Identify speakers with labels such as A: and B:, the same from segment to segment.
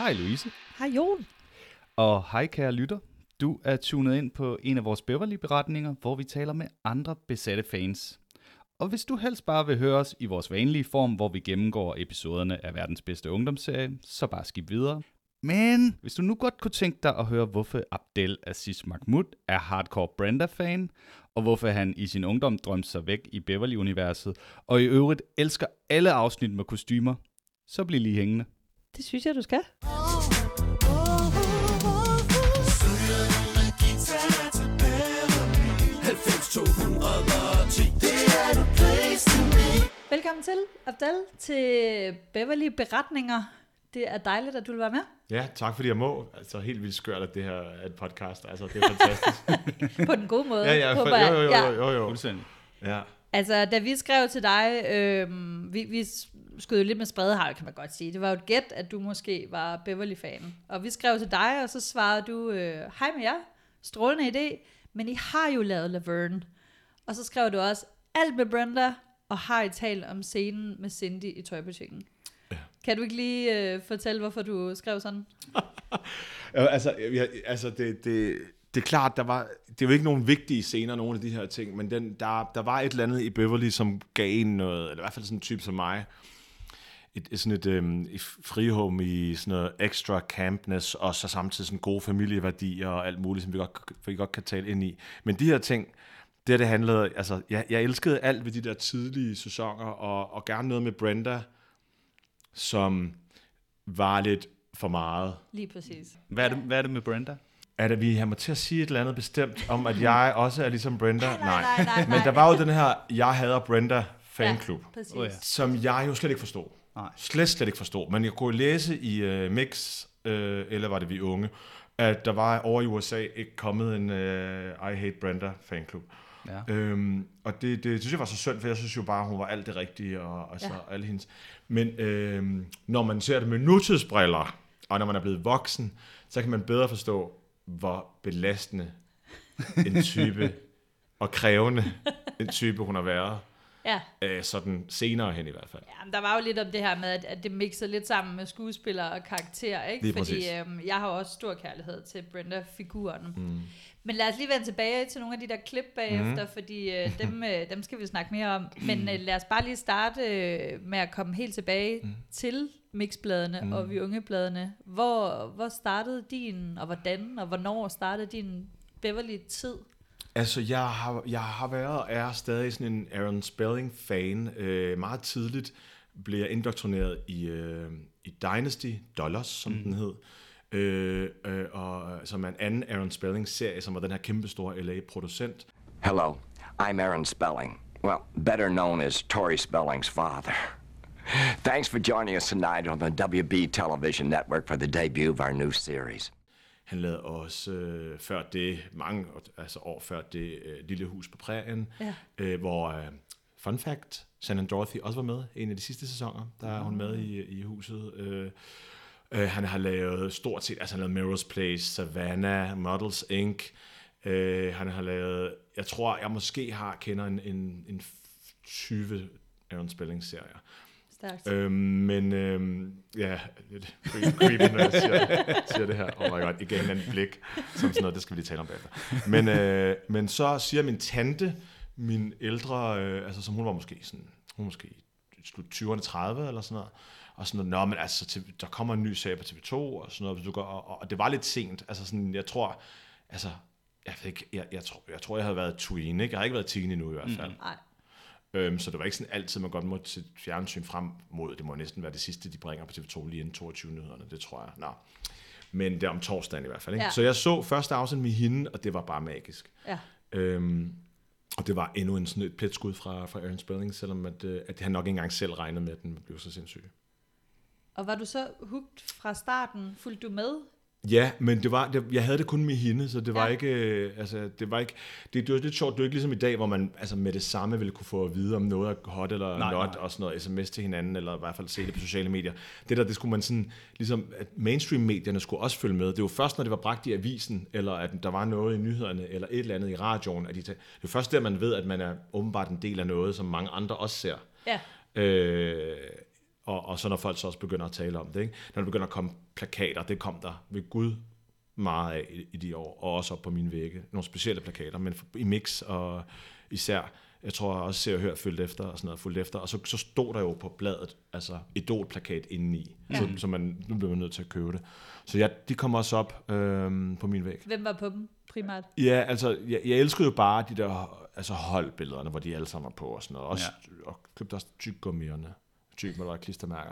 A: Hej Louise.
B: Hej Jon.
A: Og hej kære lytter. Du er tunet ind på en af vores Beverly-beretninger, hvor vi taler med andre besatte fans. Og hvis du helst bare vil høre os i vores vanlige form, hvor vi gennemgår episoderne af verdens bedste ungdomsserie, så bare skib videre. Men hvis du nu godt kunne tænke dig at høre, hvorfor Abdel Aziz Mahmoud er hardcore Brenda-fan, og hvorfor han i sin ungdom drømte sig væk i Beverly-universet, og i øvrigt elsker alle afsnit med kostymer, så bliv lige hængende.
B: Det synes jeg, du skal. Velkommen til, Abdel, til Beverly Beretninger. Det er dejligt, at du vil være med.
C: Ja, tak fordi jeg må. Altså helt vildt skørt, at det her er et podcast. Altså det er fantastisk.
B: På den gode måde.
C: Ja,
B: håber jeg.
C: jo.
A: Fuldstændig.
C: Ja.
B: Altså, da vi skrev til dig, vi skød jo lidt med spredehagl, kan man godt sige. Det var jo et gæt, at du måske var Beverly-fan. Og vi skrev til dig, og så svarede du, hej med jer, strålende idé, men I har jo lavet Laverne. Og så skrev du også, alt med Brenda, og har I talt om scenen med Cindy i tøjbutikken. Ja. Kan du ikke lige fortælle, hvorfor du skrev sådan?
C: Det er klart, det er jo ikke nogen vigtige scener, nogle af de her ting, men der var et eller andet i Beverly, som gav en noget, eller i hvert fald sådan en type som mig, et frihome i sådan noget extra campness, og så samtidig sådan gode familieværdier og alt muligt, som vi godt kan tale ind i. Men de her ting, det handlede, altså jeg elskede alt ved de der tidlige sæsoner, og gerne noget med Brenda, som var lidt for meget.
B: Lige præcis.
A: Hvad er det med Brenda?
C: Er det, vi har mig til at sige et eller andet bestemt, om at jeg også er ligesom Brenda?
B: Nej.
C: Men der var jo den her, jeg hader Brenda fanklub,
B: som
C: jeg jo slet ikke forstod.
A: Nej.
C: Slet ikke forstod. Men jeg kunne læse i Mix, eller var det Vi Unge, at der var over i USA ikke kommet en I Hate Brenda fanklub. Ja. Og det synes jeg var så synd, for jeg synes jo bare, hun var alt det rigtige, og så alle hendes. Men når man ser det med nutidsbriller, og når man er blevet voksen, så kan man bedre forstå, hvor belastende en type, og krævende en type, hun har været. Ja. Sådan senere hen i hvert fald.
B: Ja, men der var jo lidt om det her med, at det mixer lidt sammen med skuespillere og karakterer, ikke?
C: Lige
B: fordi jeg har også stor kærlighed til Brenda-figuren. Mm. Men lad os lige vende tilbage til nogle af de der klip bagefter, fordi dem skal vi snakke mere om. Men lad os bare lige starte med at komme helt tilbage til Mixbladene og Vi Unge-bladene. Hvor startede din, og hvordan, og hvornår startede din Beverly-tid?
C: Altså, jeg har været og er stadig sådan en Aaron Spelling-fan. Meget tidligt blev jeg indoktrineret i Dynasty, Dollars, som den hed. Og som er en anden Aaron Spelling-serie, som var den her kæmpestore LA-producent.
D: Hello, I'm Aaron Spelling. Well, better known as Tori Spelling's father. Thanks for joining us tonight on the WB Television Network for the debut of our new series.
C: Han lavede også før det, mange år før det, Lille Hus på Prærien, hvor, fun fact, Shannon Dorothy også var med i en af de sidste sæsoner, der er hun med i huset. Han har lavet stort set, altså han har lavet Melrose Place, Savannah, Models Inc. Han har lavet, jeg tror, jeg måske kender en 20 Aaron Spelling-serier. Ja, lidt creepy, når jeg siger det her. Oh my god, igen en blik, som sådan noget, det skal vi lige tale om bagefter. Men så siger min tante, min ældre, altså som hun var måske sådan, hun måske slut 20'erne, 30 eller sådan noget, og sådan noget, men altså, der kommer en ny serie på TV2, og sådan noget, og det var lidt sent, altså sådan, jeg tror, altså, jeg tror, jeg havde været tween, ikke? Jeg har ikke været teen endnu i hvert fald.
B: Nej.
C: Så det var ikke sådan altid, man godt måtte til fjernsyn frem mod. Det må næsten være det sidste, de bringer på TV2 lige inden 22-nyhederne, det tror jeg. Nå. Men det er om torsdagen i hvert fald. Ikke? Ja. Så jeg så første afsnit med hende, og det var bare magisk. Ja. Og det var endnu sådan et pletskud fra Aaron Spelling, selvom at han nok ikke engang selv regnede med, at den blev så sindssyg.
B: Og var du så hooked fra starten? Fulgte du med?
C: Ja, men jeg havde det kun med hende, så det var ikke, det var lidt sjovt, det var ikke ligesom i dag, hvor man altså med det samme ville kunne få at vide, om noget er hot eller not, og sådan noget sms til hinanden, eller i hvert fald se det på sociale medier. Det skulle man sådan, ligesom, at mainstream-medierne skulle også følge med. Det var først, når det var bragt i avisen, eller at der var noget i nyhederne, eller et eller andet i radioen, det er først der, man ved, at man er åbenbart en del af noget, som mange andre også ser. Ja. Og så når folk så også begynder at tale om det, ikke? Når der begynder at komme plakater, det kom der ved Gud meget af i de år, og også op på mine vægge. Nogle specielle plakater, men i Mix og især, jeg tror også Se og Hør fulgt efter, og så stod der jo på bladet, altså Idol-plakat indeni, så nu bliver man nødt til at købe det. Så ja, de kommer også op på min væg.
B: Hvem var på dem primært?
C: Ja, altså, jeg elskede jo bare de der holdbillederne, hvor de alle sammen var på og sådan noget. Også, og købte også tyggegummierne, med der klistermærker.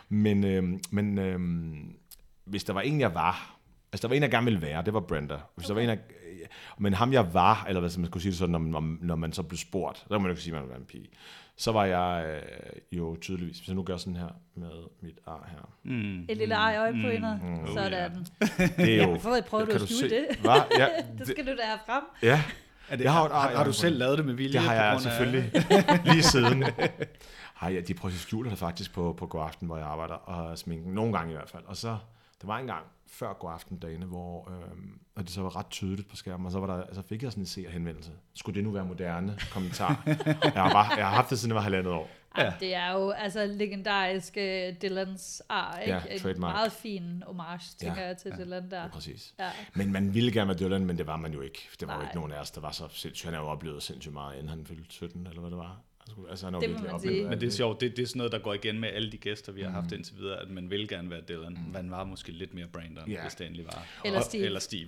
C: Men hvis der var en, jeg var, altså der var en, jeg gerne ville være, det var Brenda. Hvis der var en, men ham jeg var, eller hvad man skulle sige det sådan, når man så blev spurgt, så kan man jo ikke sige, at man var en pige. Så var jeg jo tydeligvis, hvis jeg nu gør sådan her med mit ar her.
B: Et lille ar i øjebrynet, sådan.
C: Det er jo,
B: prøver du at skjule det?
C: Ja,
B: det skal du da have frem.
C: Ja.
A: Har du selv lavet det med vilje?
C: Det har jeg selvfølgelig lige siden. De prøver at skjule det faktisk på Godaften, hvor jeg arbejder, og sminken, nogle gange i hvert fald. Og så, der var en gang før Godaften-dagene, hvor og det så var ret tydeligt på skærmen, og så var der, altså fik jeg sådan en seerhenvendelse. Skulle det nu være moderne kommentar? Jeg har haft det siden jeg var 1,5 år.
B: Ja. Det er jo altså legendariske Dylans ar, ikke?
C: Ja,
B: en meget fin homage, tænker jeg, til Dylan der.
C: Ja, præcis.
B: Ja.
C: Men man ville gerne være Dylan, men det var man jo ikke. Det var jo ikke nogen af os, der var så sindssygt. Han har jo oplevet sindssygt meget, inden han fyldte 17, eller hvad det var. Altså, han har virkelig oplevet.
A: Men det er sjovt, det er sådan noget, der går igen med alle de gæster, vi har haft indtil videre, at man vil gerne være Dylan. Man var måske lidt mere Brandon, hvis det endelig var. Eller Steve.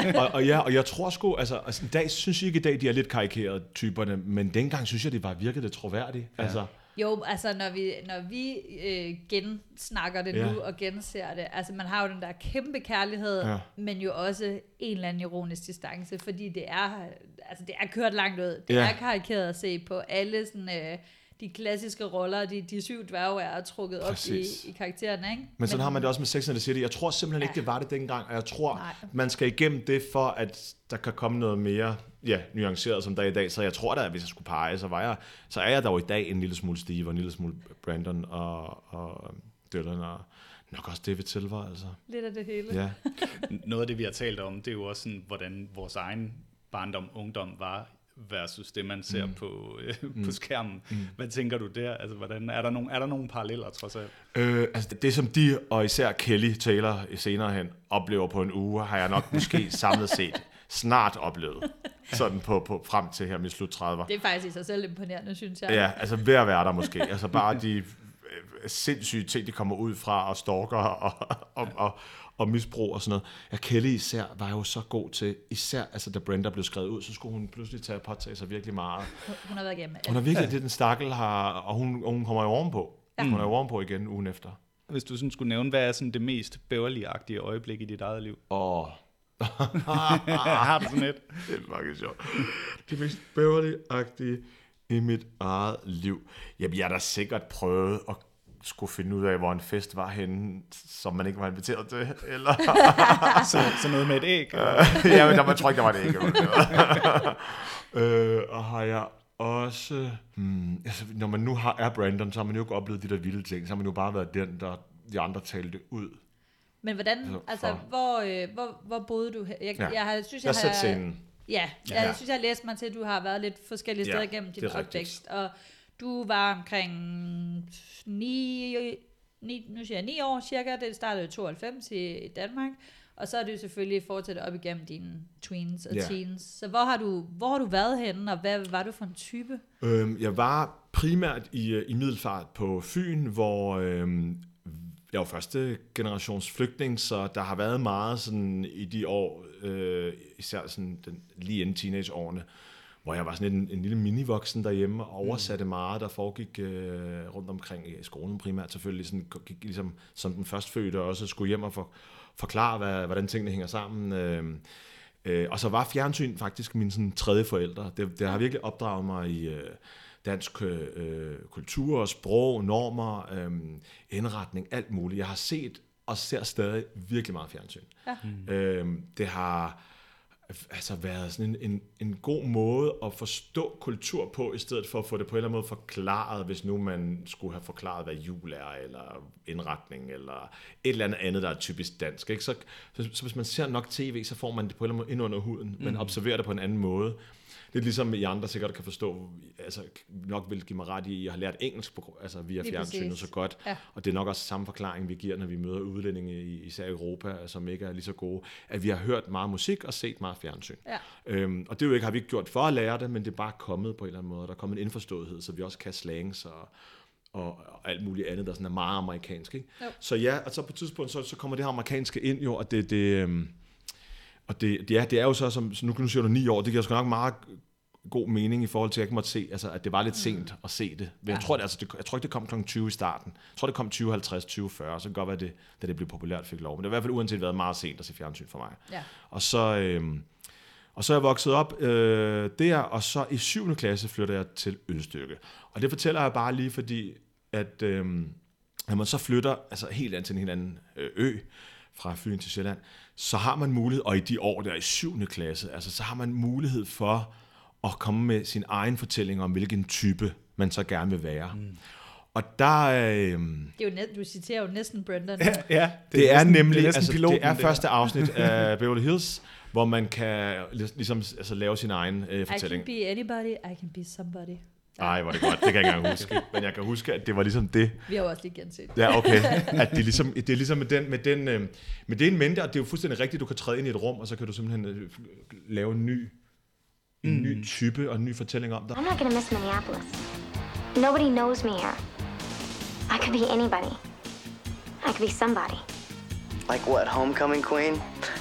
C: Og jeg tror sgu, altså i dag synes jeg ikke, i dag de er lidt karikerede typerne, men dengang synes jeg, det var virkelig det troværdigt. Ja. Altså,
B: jo, altså når vi gensnakker det nu og genser det, altså man har jo den der kæmpe kærlighed, men jo også en eller anden ironisk distance, fordi det er kørt langt ud. Det er karikeret at se på alle sådan, de klassiske roller, de 7 dværge er trukket op i karaktererne, ikke?
C: Men sådan har man det også med Sex and the City. Jeg tror simpelthen ikke, det var det dengang, og jeg tror, man skal igennem det, for at der kan komme noget mere nuanceret, som der er i dag. Så jeg tror da, at hvis jeg skulle pege, så er jeg dog i dag en lille smule Steve, og en lille smule Brandon og Dylan, og nok også David Silver, altså.
B: Lidt af det hele.
C: Ja.
A: Noget af det, vi har talt om, det er jo også sådan, hvordan vores egen barndom, ungdom var, versus det, man ser på skærmen. Hvad tænker du der? Altså, hvordan, er der nogle paralleller, trods alt?
C: Altså, det som de, og især Kelly Taylor senere hen, oplever på en uge, har jeg nok måske samlet set snart oplevet. Sådan på frem til her med slut 30'er.
B: Det er faktisk i sig selv imponerende, synes jeg.
C: Ja, altså ved at være der måske. Altså bare de sindssyge ting, de kommer ud fra, og stalker og misbrug og sådan noget. Ja, Kelly især var jo så god til, især altså da Brenda blev skrevet ud, så skulle hun pludselig påtage sig virkelig meget.
B: Hun har været igennem.
C: Hun har virkelig det, den stakkel har, og hun kommer jo ovenpå. Ja. Hun er jo ovenpå igen ugen efter.
A: Hvis du sådan skulle nævne, hvad er sådan det mest Beverly-agtige øjeblik i dit eget liv? Har du sådan et?
C: Det er faktisk sjovt. Det mest Beverly-agtige i mit eget liv. Jamen, jeg har da sikkert prøvet at skulle finde ud af, hvor en fest var henne, som man ikke var inviteret til, eller...
A: så noget med et æg?
C: Ja, men der tror ikke, der var et æg. Og har jeg også... altså, når man nu er Brandon, så har man jo ikke oplevet de der vilde ting, så har man jo bare været den, der de andre talte ud.
B: Men hvordan, altså, hvor boede du? Jeg synes, jeg
C: har... scenen.
B: Ja, jeg synes, jeg har læst mig til, at du har været lidt forskellige steder igennem din opvækst, og du var omkring 9 år cirka, det startede i 92 i Danmark, og så er det jo selvfølgelig fortsat op igennem dine tweens og teens. Så hvor har du været henne, og hvad var du for en type?
C: Jeg var primært i Middelfart på Fyn, hvor jeg var første generations flygtning, så der har været meget sådan i de år, især sådan lige inden teenageårene, hvor jeg var sådan en lille minivoksen derhjemme og oversatte meget, der foregik rundt omkring i skolen primært selvfølgelig, sådan, gik ligesom som den førstfødte også skulle hjem og forklare, hvordan tingene hænger sammen. Og så var fjernsyn faktisk min sådan tredje forældre. Det har virkelig opdraget mig i dansk kultur, sprog, normer, indretning, alt muligt. Jeg har set og ser stadig virkelig meget fjernsyn. Ja. Det har altså været sådan en god måde at forstå kultur på, i stedet for at få det på en eller anden måde forklaret, hvis nu man skulle have forklaret, hvad jul er, eller indretning, eller et eller andet, der er typisk dansk. Ikke? Så hvis man ser nok tv, så får man det på en eller anden måde ind under huden. Man observerer det på en anden måde. lidt ligesom I andre sikkert kan forstå, altså nok vil give mig ret i, at jeg har lært engelsk altså via fjernsynet så godt, og det er nok også samme forklaring, vi giver, når vi møder udlændinge især i Europa, som ikke er lige så gode, at vi har hørt meget musik og set meget fjernsyn. Ja. Og det er jo ikke, har vi ikke gjort for at lære det, men det er bare kommet på en eller anden måde. Der er kommet en indforståethed, så vi også kan slangs og alt muligt andet, der sådan er meget amerikansk. Ikke? Så ja, og så på et tidspunkt, så kommer det her amerikanske ind jo, og det er jo så, som nu siger du 9 år, det giver sgu nok meget god mening i forhold til, at jeg ikke måtte se, altså at det var lidt sent at se det. Men jeg tror, jeg tror ikke, det kom kl. 20 i starten. Jeg tror, det kom 20.50, 20.40, så kan godt være det, da det blev populært, fik lov. Men det har i hvert fald uanset været meget sent at se fjernsyn for mig. Ja. Og så er jeg vokset op der, og så i 7. klasse flytter jeg til Ølstykke. Og det fortæller jeg bare lige, fordi at når man så flytter altså helt an til en helt anden ø, fra Fyn til Sjælland, så har man mulighed, og i de år der i 7. klasse, altså så har man mulighed for at komme med sin egen fortælling om, hvilken type man så gerne vil være. Og der... det
B: er jo du citerer jo næsten Brendan.
C: Ja, det er nemlig, altså det er første afsnit af Beverly Hills, hvor man kan ligesom altså, lave sin egen fortælling.
B: I can be anybody, I can be somebody.
C: Ej, var det godt. Det kan jeg ikke engang huske. Men jeg kan huske, at det var ligesom det.
B: Vi har jo også lige genset.
C: Ja, okay. At det er ligesom med det en mente, og det er jo fuldstændig rigtigt, du kan træde ind i et rum, og så kan du simpelthen lave en ny type og en ny fortælling om dig.
E: I'm not gonna miss Minneapolis. Nobody knows me here. I could be anybody. I could be somebody.
F: Like what, homecoming queen?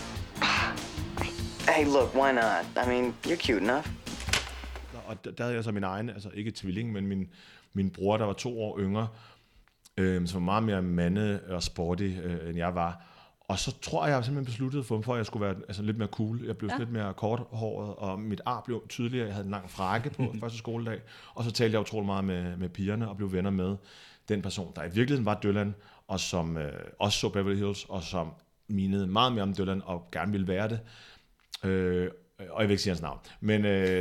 F: Hey, look, why not? I mean, you're cute enough.
C: Og der havde jeg så min egen, altså ikke tvilling, men min bror, der var 2 år yngre, som var meget mere mande og sporty, end jeg var. Og så tror jeg simpelthen besluttet for at jeg skulle være altså, lidt mere cool. Jeg blev lidt mere korthåret, og mit ar blev tydeligere. Jeg havde en lang frakke på første skoledag. Og så talte jeg utrolig meget med pigerne og blev venner med den person, der i virkeligheden var Dylan, og som også så Beverly Hills, og som minede meget mere om Dylan og gerne ville være det. Og jeg vil ikke sige hans navn, men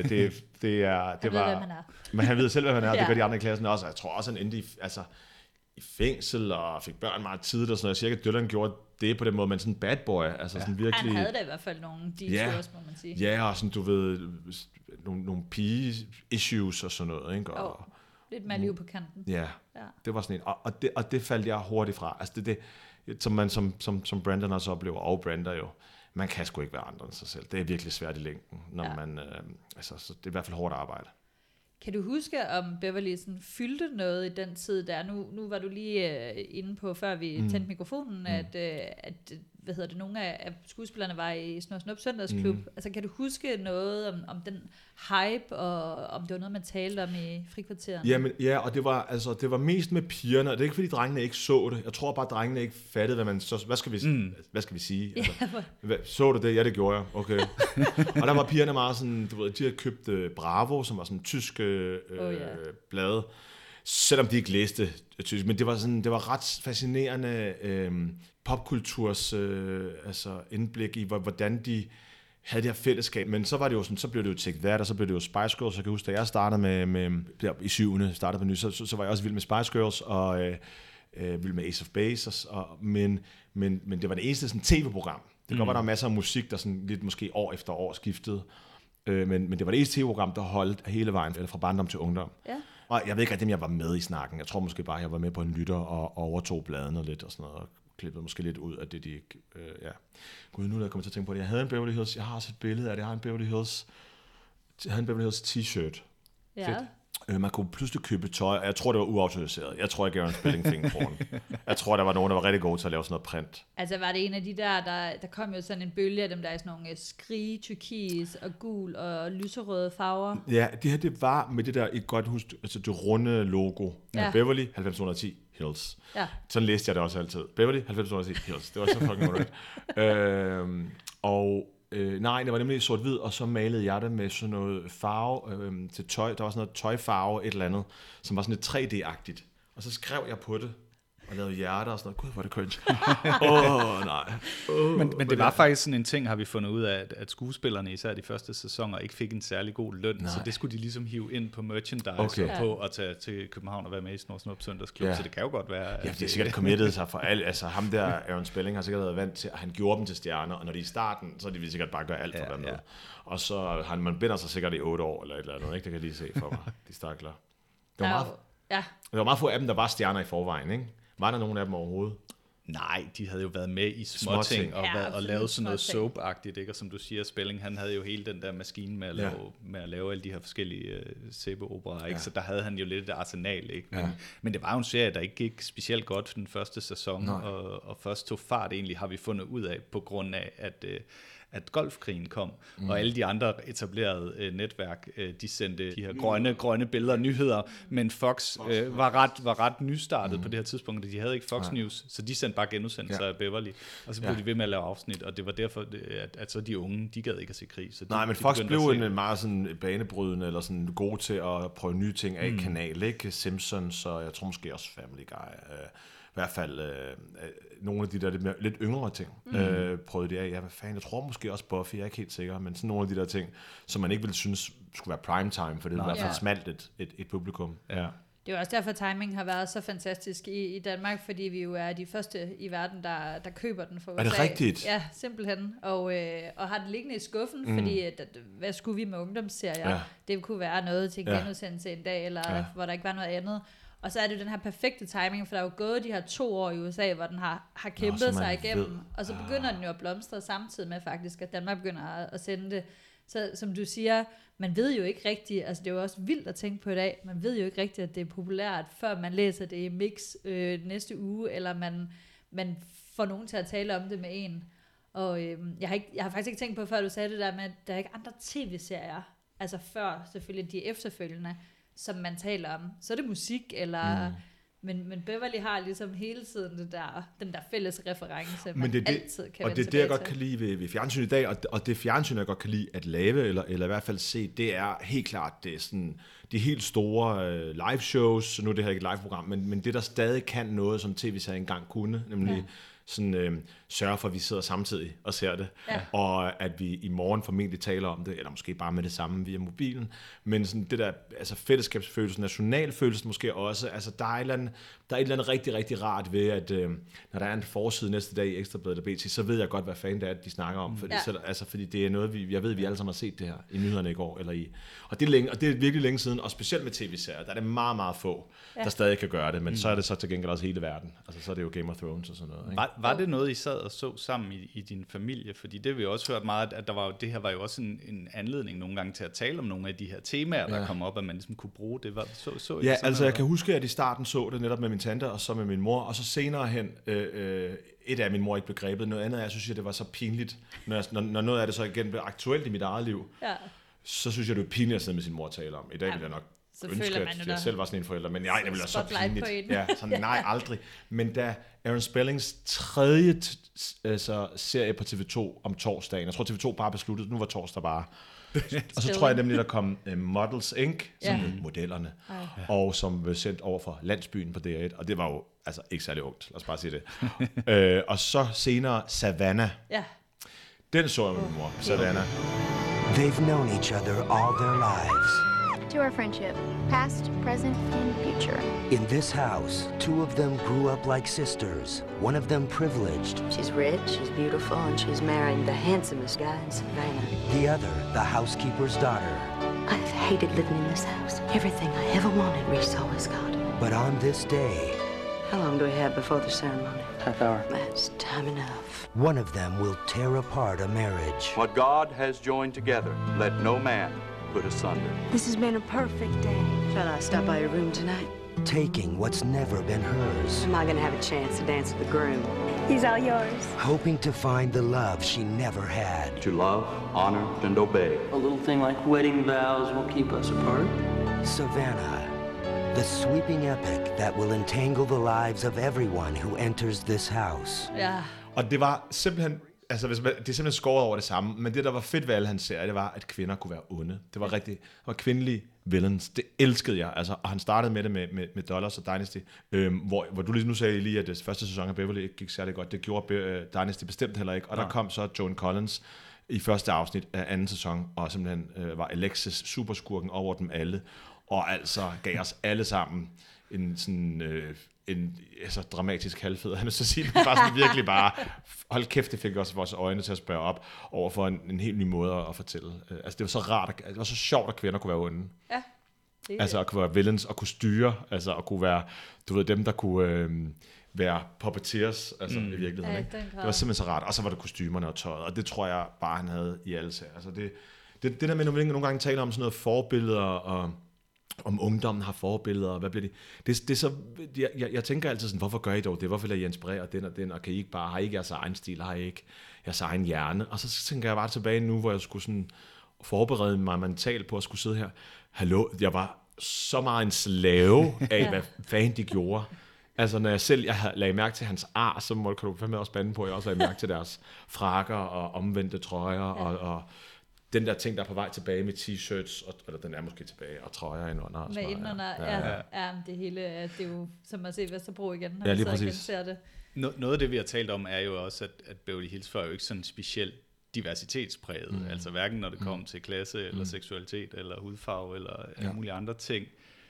C: det var... Men han ved selv, hvad han er, det gør de andre i klassen også. Jeg tror også, han endte i fængsel og fik børn meget tidligt og sådan noget. Jeg siger ikke, at Dylan gjorde det på den måde, men sådan en bad boy. Altså sådan virkelig...
B: Han havde da i hvert fald nogle detours, må man sige.
C: Ja, og sådan, du ved, nogle pige-issues og sådan noget. Ikke? Og,
B: lidt mere liv på kanten.
C: Ja, det var sådan en. Og det faldt jeg hurtigt fra. Altså det som man som Brandon også oplever, og Brander jo, man kan sgu ikke være andre end sig selv. Det er virkelig svært i længden, når man, så det er i hvert fald hårdt arbejde.
B: Kan du huske, om Beverly sådan fyldte noget i den tid der? Nu var du lige inde på, før vi tændte mikrofonen, at nogle af skuespillerne var i Snor Snup Søndagsklub. Altså, kan du huske noget om den hype, og om det var noget, man talte om i frikvarteren?
C: Jamen, ja, og det var mest med pigerne, og det er ikke, fordi drengene ikke så det. Jeg tror bare, drengene ikke fattede, hvad skal vi sige? Altså, så du det? Ja, det gjorde jeg. Okay. Og der var pigerne meget sådan, du ved, de havde købt Bravo, som var sådan en tysk blad, selvom de ikke læste tysk, men det var ret fascinerende popkulturs indblik i, hvordan de havde det her fællesskab, men så var det jo sådan, så blev det jo Take That, og så blev det jo Spice Girls. Jeg kan huske, da jeg startede med i 7. startede på ny, så var jeg også vild med Spice Girls, og vild med Ace of Base, men det var det eneste sådan tv-program. Det kan godt være, der var masser af musik, der sådan lidt måske år efter år skiftede, men det var det eneste tv-program, der holdt hele vejen fra barndom til ungdom. Ja. Og jeg ved ikke rigtig, om jeg var med i snakken. Jeg tror måske bare, jeg var med på en lytter og overtog bladene lidt og sådan noget, og klippede måske lidt ud af det, de ikke... Gud, nu er jeg kommet til at tænke på det. Jeg havde en Beverly Hills... Jeg har også et billede af det. Jeg har en Beverly Hills t-shirt. Ja. Fedt. Man kunne pludselig købe tøj, og jeg tror, det var uautoriseret. Jeg tror, jeg gav en spilling kronen. Jeg tror, der var nogen, der var rigtig gode til at lave sådan noget print.
B: Altså, var det en af de der kom jo sådan en bølge af dem, der er sådan nogle skrige, turkis og gul og lyserøde farver.
C: Ja, det her, det var med det der, et godt husk, altså det runde logo. Ja. Beverly 9010 Hills. Ja. Sådan læste jeg det også altid. Beverly 9010 Hills. Det var så fucking right. Nej, det var nemlig sort-hvid, og så malede jeg det med sådan noget farve til tøj. Der var sådan noget tøjfarve, et eller andet, som var sådan lidt 3D-agtigt. Og så skrev jeg på det og lavede hjerter og sådan noget. Gud, hvor er det cringe. Nej.
A: Men det var faktisk sådan en ting, har vi fundet ud af, at skuespillerne, især de første sæsoner, ikke fik en særlig god løn. Nej. Så det skulle de ligesom hive ind på merchandise og på at tage til København og være med i Snor Snup Søndagsklub. Så det kan jo godt være...
C: Ja, det er sikkert committed sig for alt. Altså ham der, Aaron Spelling, har sikkert været vant til, at han gjorde dem til stjerner, og når de er i starten, så de vil sikkert bare gøre alt for dem. Ja. Og så har man binder sig sikkert i 8 år, eller et eller andet, ikke? Det kan jeg lige se for mig, de stakler. Det var meget få af dem, der var stjerner i forvejen, ikke? Var der nogen af dem overhovedet?
A: Nej, de havde jo været med i småting og lavet sådan noget soap-agtigt, ikke? Og som du siger, Spelling, han havde jo hele den der maskine med at lave alle de her forskellige sæbeoperaer, ikke? Så der havde han jo lidt et arsenal, ikke? Men det var jo en serie, der ikke gik specielt godt den første sæson, og først tog fart egentlig, har vi fundet ud af, på grund af, at golfkrigen kom, og alle de andre etablerede netværk, de sendte de her grønne billeder og nyheder, men Fox var ret nystartet på det her tidspunkt, og de havde ikke Fox News, så de sendte bare genudsendelser af Beverly, og så blev de ved med at lave afsnit, og det var derfor, at så de unge, de gad ikke at se krig. Så
C: nej, men Fox blev en meget sådan banebrydende, eller sådan god til at prøve nye ting af kanal, ikke? Simpsons, og jeg tror måske også Family Guy, i hvert fald nogle af de der lidt yngre ting, prøvede de af. Ja, hvad fanden, jeg tror måske også Buffy, jeg er ikke helt sikker, men sådan nogle af de der ting, som man ikke ville synes skulle være primetime, for det var i hvert fald smalt et publikum. Ja.
B: Det er også derfor, timing har været så fantastisk i Danmark, fordi vi jo er de første i verden, der køber den for USA.
C: Er det rigtigt?
B: Ja, simpelthen. Og har den liggende i skuffen, fordi hvad skulle vi med ungdomsserier? Ja. Det kunne være noget til genudsendelse en dag, eller hvor der ikke var noget andet. Og så er det jo den her perfekte timing, for der er jo gået de her 2 år i USA, hvor den har kæmpet sig igennem. Og så begynder den jo at blomstre samtidig med faktisk, at Danmark begynder at sende det. Så som du siger, man ved jo ikke rigtigt, altså det er jo også vildt at tænke på i dag, man ved jo ikke rigtigt, at det er populært, før man læser det i Mix næste uge, eller man får nogen til at tale om det med en. Og jeg har faktisk ikke tænkt på, før du sagde det der med, at der er ikke andre tv-serier, altså før selvfølgelig de efterfølgende, som man taler om. Så er det musik, eller... Men Beverly har ligesom hele tiden den der fælles reference, man altid kan.
C: Og det er det, jeg godt kan lide ved fjernsyn i dag, og det fjernsyn, jeg godt kan lide at lave, eller i hvert fald se, det er helt klart, det er sådan de helt store live shows, nu er det her ikke et live-program, men det, der stadig kan noget, som tv-serien engang kunne, nemlig sådan sørge for, at vi sidder samtidig og ser det, og at vi i morgen formentlig taler om det, eller måske bare med det samme via mobilen, men sådan det der, altså fællesskabsfølelsen, nationalfølelsen måske også, altså der er et eller andet rigtig, rigtig rart ved, at når der er en forside næste dag i Ekstrabladet og BT, så ved jeg godt, hvad fanden det er, de snakker om, fordi det er noget, jeg ved, vi alle sammen har set det her i nyhederne i går, og det er længe, og det er virkelig længe siden, og specielt med tv-serier, der er det meget, meget få, der stadig kan gøre det, men så er det så til gengæld også hele verden, altså så er det jo Game of Thrones og sådan noget. Ikke?
A: Var det noget, I sad og så sammen i din familie? Fordi det har vi også hørt meget, at det her var jo også en anledning nogle gange til at tale om nogle af de her temaer, der kom op, at man ligesom kunne bruge det. Så
C: ja, altså jeg kan huske, at i starten så det netop med min tante, og så med min mor, og så senere hen, et af min mor ikke blev grebet, noget andet, jeg synes, at det var så pinligt, når noget af det så igen blev aktuelt i mit eget liv, så synes jeg, det er pinligt at sidde med sin mor og tale om. I dag vil jeg nok ønske, at jeg selv var sådan en forælder, men nej, det ville være så pinligt. Ja, sådan, nej, aldrig. Men da Aaron Spellings tredje serie på TV2 om torsdagen, jeg tror TV2 bare besluttede, nu var torsdag bare, og så tror jeg nemlig, der kom Models Inc., som modellerne, og som blev sendt over for Landsbyen på DR1, og det var jo altså ikke særlig ungt, lad os bare sige det. Og så senere Savannah. Den så jeg med min mor, Savannah.
G: They've known each other all their lives.
E: To our friendship, past, present, and future.
G: In this house, 2 of them grew up like sisters, one of them privileged.
H: She's rich, she's beautiful, and she's marrying the handsomest guy in Savannah.
G: The other, the housekeeper's daughter.
H: I've hated living in this house. Everything I ever wanted, Reese always got.
G: But on this day...
H: How long do we have before the ceremony?
F: Half hour.
H: That's time enough.
G: One of them will tear apart a marriage.
I: What God has joined together, let no man put asunder.
H: This has been a perfect day. Shall I stop by your room tonight?
G: Taking what's never been hers.
H: Am I going to have a chance to dance with the groom?
E: He's all yours.
G: Hoping to find the love she never had.
I: To love, honor, and obey.
F: A little thing like wedding vows won't keep us apart.
G: Savannah, the sweeping epic that will entangle the lives of everyone who enters this house.
B: Ja.
C: Og det var simpelthen altså, det er simpelthen skåret over det samme, men det, der var fedt ved alle hans serier, det var, at kvinder kunne være onde. Det var det var kvindelige villains. Det elskede jeg, altså, og han startede med det med Dollars og Dynasty, hvor du lige nu sagde lige, at det første sæson af Beverly ikke gik særlig godt. Det gjorde Dynasty bestemt heller ikke, og der kom så Joan Collins i første afsnit af anden sæson, og simpelthen var Alexis superskurken over dem alle, og altså gav os alle sammen en sådan... en så dramatisk halvfed, han vil så sige, men bare sådan virkelig bare, hold kæft, det fik også vores øjne til at spørge op over for en helt ny måde at fortælle. Altså det var så rart, det var så sjovt, at kvinder kunne være onde.
B: Ja.
C: Altså at kunne være villains, og kunne styre, altså at kunne være, du ved, dem der kunne være puppeteers, altså i virkeligheden. Ikke? Det var simpelthen så rart, og så var det kostymerne og tøjet, og det tror jeg bare, han havde i alle serier. Altså det der med, når vi nogle gange taler om sådan noget forbilleder, og om ungdommen har forbilleder, og hvad bliver det er så, jeg tænker altid sådan, hvorfor gør I dog det? Hvorfor lader I inspirere den og den, og kan I ikke bare, har I ikke jeres egen stil, har I ikke jeres egen hjerne? Og så tænker jeg bare tilbage nu, hvor jeg skulle sådan forberede mig mentalt på at skulle sidde her. Hallo, jeg var så meget en slave af, hvad fanden de gjorde. Altså, når jeg lagde mærke til hans ar, så kan du fandme også bande på, at jeg også lagde mærke til deres frakker og omvendte trøjer, og den der ting, der er på vej tilbage med t-shirts, eller den er måske tilbage, og trøjer indenunder.
B: Med indenunder, det hele, det er jo som at se Vesterbro igen, når
C: lige
B: man ser det.
A: Noget af det, vi har talt om, er jo også, at Beverly Hills var jo ikke sådan specielt diversitetspræget, altså hverken når det kom til klasse, eller seksualitet, eller hudfarve, eller alle mulige andre ting.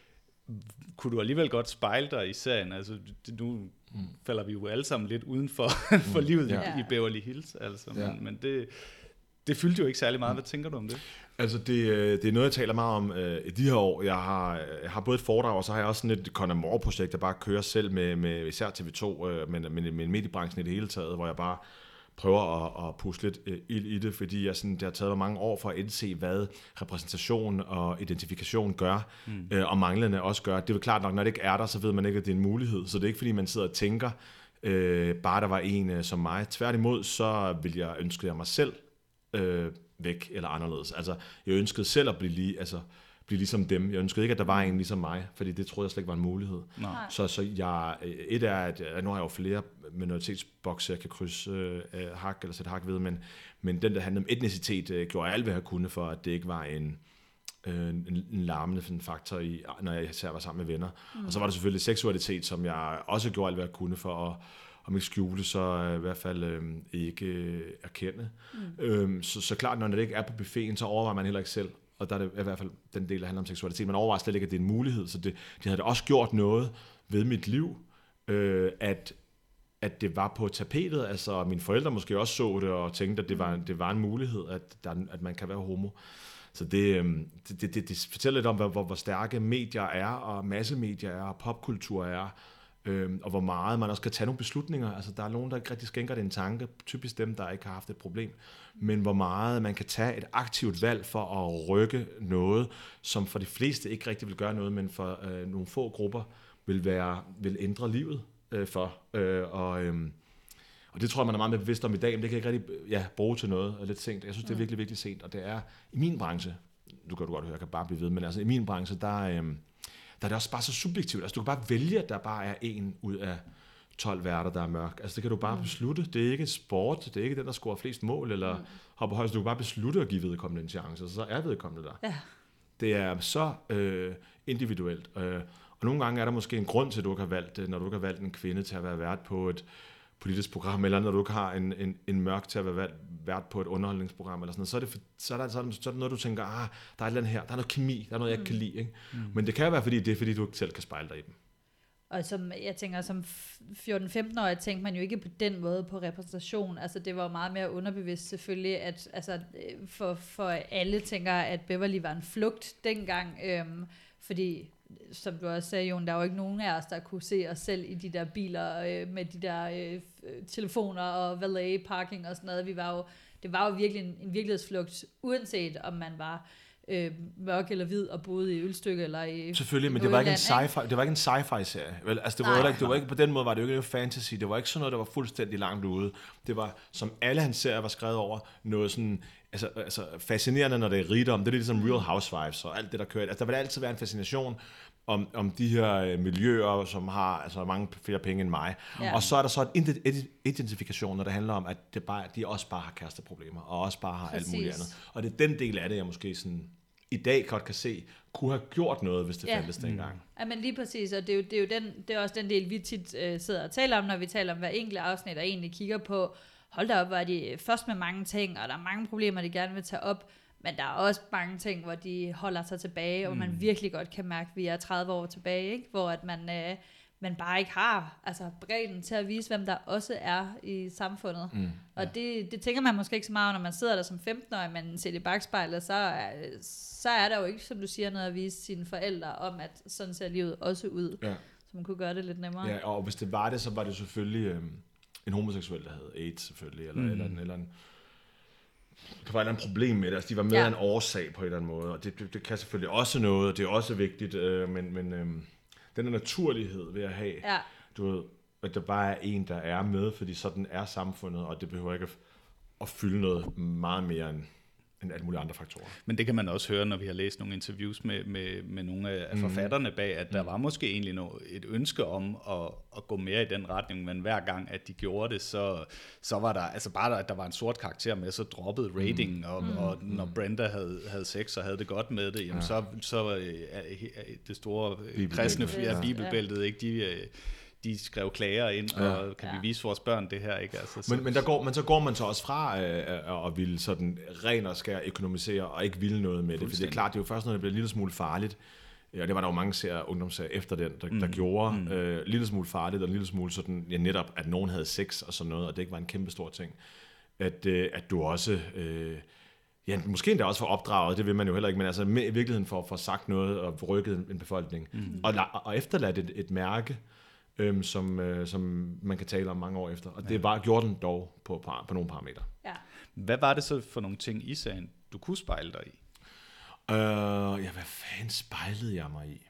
A: Kunne du alligevel godt spejle dig i serien? Altså, nu falder vi jo alle sammen lidt uden for livet i Beverly Hills, altså, men det fyldte jo ikke særlig meget. Hvad tænker du om det? Altså,
C: det er noget, jeg taler meget om i de her år. Jeg har både et foredrag, og så har jeg også sådan et Conor Moore-projekt, der bare kører selv med især TV2, med mediebranchen i det hele taget, hvor jeg bare prøver at puste lidt ild i det, fordi det har taget mig mange år for at indse, hvad repræsentation og identifikation gør, og manglende også gør. Det er jo klart nok, når det ikke er der, så ved man ikke, at det er en mulighed. Så det er ikke, fordi man sidder og tænker, bare der var en som mig. Tværtimod, så vil jeg ønske mig selv væk eller anderledes. Altså, jeg ønskede selv at blive ligesom dem. Jeg ønskede ikke, at der var en ligesom mig, fordi det troede jeg slet ikke var en mulighed. Nej. Så jeg, et er, at nu har jeg jo flere minoritetsbokse, jeg kan krydse hak eller sætte hak ved, men den, der handler om etnicitet, gjorde jeg alt, hvad jeg kunne for, at det ikke var en larmende faktor, når jeg især var sammen med venner. Og så var der selvfølgelig seksualitet, som jeg også gjorde alt, hvad jeg kunne for at om ikke skjule, så i hvert fald ikke erkende. Så klart, når det ikke er på buffeten, så overvejer man heller ikke selv, og der er det i hvert fald den del, der handler om seksualitet. Man overvejer slet ikke, at det er en mulighed, så det havde også gjort noget ved mit liv, at det var på tapetet, altså mine forældre måske også så det, og tænkte, at det var en mulighed, at man kan være homo. Så det fortæller lidt om, hvor stærke medier er, og massemedier er, og popkultur er, og hvor meget man også kan tage nogle beslutninger. Altså, der er nogen, der ikke rigtig skænker det en tanke, typisk dem, der ikke har haft et problem, men hvor meget man kan tage et aktivt valg for at rykke noget, som for de fleste ikke rigtig vil gøre noget, men for nogle få grupper vil ændre livet for. Og det tror jeg, man er meget mere bevidst om i dag, men det kan jeg ikke rigtig bruge til noget, og lidt sent. Jeg synes, det er virkelig, virkelig sent, og det er i min branche, du kan godt høre, jeg kan bare blive ved, men altså i min branche, der er det også bare så subjektivt. Altså, du kan bare vælge, at der bare er 1 ud af 12 værter, der er mørk. Altså, det kan du bare beslutte. Det er ikke sport. Det er ikke den, der scorer flest mål, eller hopper højst. Du kan bare beslutte at give vedkommende en chance, og så er vedkommende der. Ja. Det er så individuelt. Og nogle gange er der måske en grund til, at du ikke har valgt, når du ikke har valgt en kvinde til at være vært på et politisk program, eller når du ikke har en mørk til at være vært på et underholdningsprogram, eller sådan noget, så er det noget, du tænker, der er et eller andet her, der er noget kemi, der er noget, jeg ikke kan lide. Ikke? Men det kan jo være, fordi du ikke selv kan spejle dig i dem.
B: Og som jeg tænker, som 14-15-årig tænkte man jo ikke på den måde på repræsentation. Altså det var meget mere underbevidst selvfølgelig, at altså, for alle tænker, at Beverly var en flugt dengang, fordi som du også sagde, Jon, der var jo ikke nogen af os, der kunne se os selv i de der biler med de der telefoner og valet parking og sådan noget. Det var jo virkelig en virkelighedsflugt, uanset om man var mørk eller hvid og boede i Ølstykke eller i
C: selvfølgelig, men det var ikke en sci-fi, det var ikke en sci-fi serie. Vel, altså det var ikke på den måde, var det jo ikke fantasy. Det var ikke sådan noget, der var fuldstændig langt ude. Det var, som alle hans serier var skrevet over, noget sådan altså fascinerende, når det er rigdom. Det er ligesom Real Housewives og alt det, der kører. Altså, der vil altid være en fascination om de her miljøer, som har altså mange flere penge end mig. Ja. Og så er der så en identifikation, når det handler om, at de også bare har kæresteproblemer, og også bare har alt muligt andet. Og det er den del af det, jeg måske sådan i dag godt kan se, kunne have gjort noget, hvis det fandtes dengang.
B: Ja, men lige præcis, og det er også den del, vi tit sidder og taler om, når vi taler om hver enkelt afsnit, og egentlig kigger på, hold da op, hvor er de først med mange ting, og der er mange problemer, de gerne vil tage op, men der er også mange ting, hvor de holder sig tilbage, og man virkelig godt kan mærke, at vi er 30 år tilbage, ikke? Hvor at man bare ikke har bredden til at vise, hvem der også er i samfundet. Og det tænker man måske ikke så meget, når man sidder der som 15-årig, men ser i bagspejlet, så er der jo ikke, som du siger, noget at vise sine forældre om, at sådan ser livet også ud, så man kunne gøre det lidt nemmere.
C: Ja, og hvis det var det, så var det selvfølgelig en homoseksuel, der havde AIDS selvfølgelig, eller en der var et eller andet problem med det, altså de var med af en årsag på en eller anden måde, og det kan selvfølgelig også noget, og det er også vigtigt, men den der naturlighed ved at have, du ved, at der bare er en, der er med, fordi sådan er samfundet, og det behøver ikke at fylde noget meget mere end alle mulige andre faktorer. Men
A: det kan man også høre, når vi har læst nogle interviews med nogle af forfatterne bag, at der var måske egentlig et ønske om at gå mere i den retning, men hver gang, at de gjorde det, så var der, altså bare at der var en sort karakter med, så droppede ratingen, og når Brenda havde sex og havde det godt med det, jamen så det store kristne bibelbæltet, ikke, de skrev klager ind, og kan vi vise vores børn det her, ikke? Altså,
C: men så går man så også fra at ville sådan ren og skær økonomisere, og ikke ville noget med det, for det er klart, det er jo først, når det bliver en lille smule farligt, og det var der jo mange ungdomsserier efter den, der gjorde, lille smule farligt, og en lille smule sådan, netop, at nogen havde sex og sådan noget, og det ikke var en kæmpe stor ting, at du også... måske endda også for opdraget, det vil man jo heller ikke, men altså i virkeligheden for sagt noget og rykket en befolkning, og efterladt et mærke, som man kan tale om mange år efter. Og det var gjort den dog på nogle parametre. Ja.
A: Hvad var det så for nogle ting i sagen, du kunne spejle dig i?
C: Hvad fanden spejlede jeg mig i?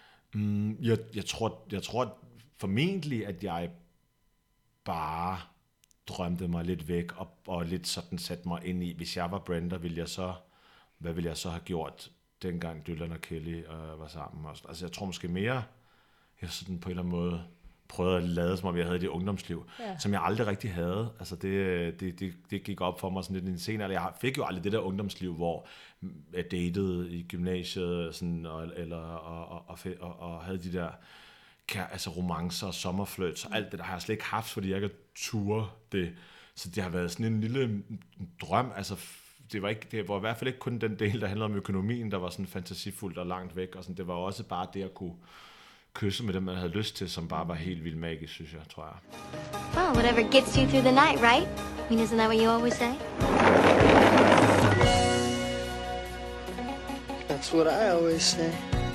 C: Jeg tror formentlig, at jeg bare drømte mig lidt væk og lidt sådan satte mig ind i, hvis jeg var Brenda, hvad ville jeg så have gjort, dengang Dylan og Kelly var sammen? Altså jeg tror måske mere, jeg sådan på en eller anden måde prøvede at lade, som om jeg havde det ungdomsliv, som jeg aldrig rigtig havde. Altså det gik op for mig sådan lidt i en senere. Jeg fik jo aldrig det der ungdomsliv, hvor jeg datede i gymnasiet sådan, og havde de der romancer og sommerflirts, og alt det der har jeg slet ikke haft, fordi jeg ikke turde det. Så det har været sådan en lille drøm. Altså det var i hvert fald ikke kun den del, der handlede om økonomien, der var sådan fantasifuldt og langt væk, og sådan, det var også bare det at kunne kysse med dem, man havde lyst til, som bare var helt vildt magisk, synes jeg, tror jeg.
E: Well, whatever gets you through the night, right? I mean, isn't that what you always say?
F: That's what I always say.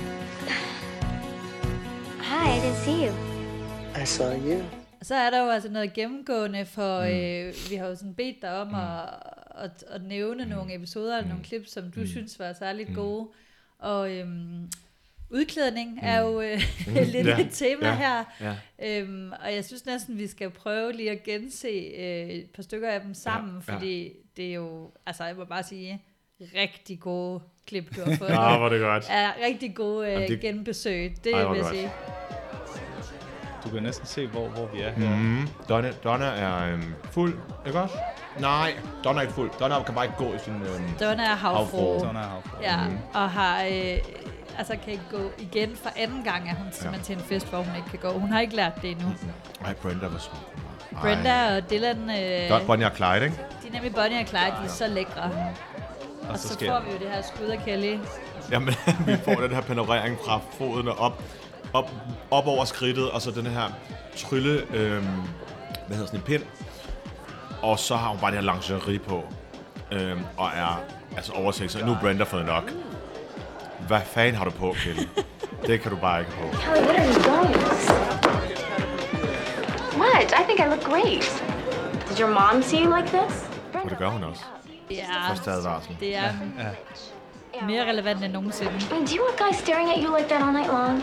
E: Hi, I didn't see you.
F: I saw you.
B: Så er der jo altså noget gennemgående, for vi har jo sådan bedt dig om at nævne nogle episoder, nogle klip, som du synes var særligt gode, og udklædning er jo lidt et tema her, og jeg synes næsten, vi skal prøve lige at gense et par stykker af dem sammen, fordi det er jo, altså jeg må bare sige, rigtig gode klip, du har fået.
C: Var det godt.
B: Ja, rigtig gode genbesøg, det vil jeg sige.
A: Du kan næsten se, hvor vi er her.
C: Donna er fuld, ikke også? Nej, Donna er ikke fuld. Donna kan bare ikke gå i sin
B: Donna er havfru. Ja,
A: Mm.
B: og har kan ikke gå igen. For anden gang er hun simpelthen til en fest, hvor hun ikke kan gå. Hun har ikke lært det endnu.
C: Nej, Brenda var smuk.
B: Brenda og Dylan...
C: Bonnie og Clyde, ikke?
B: De er nemlig Bonnie og Clyde, de er så lækre. Og så får vi jo det her skud af Kelly.
C: Jamen, vi får den her panorering fra foden og op over skridtet, og så den her trylle, en pind. Og så har hun bare det her lingerie på, og er altså oversigt. Så nu er Brenda fået nok. Hvad fanden har du på, Kelly? Det kan du bare ikke på.
E: Kelly, what are you doing? What? I think I look great. Did your mom see you like this?
C: Og det gør hun også.
B: Ja,
C: første advarsel.
B: Det er mere relevant end nogensinde.
E: I mean, do you want guys staring at you like that all night long?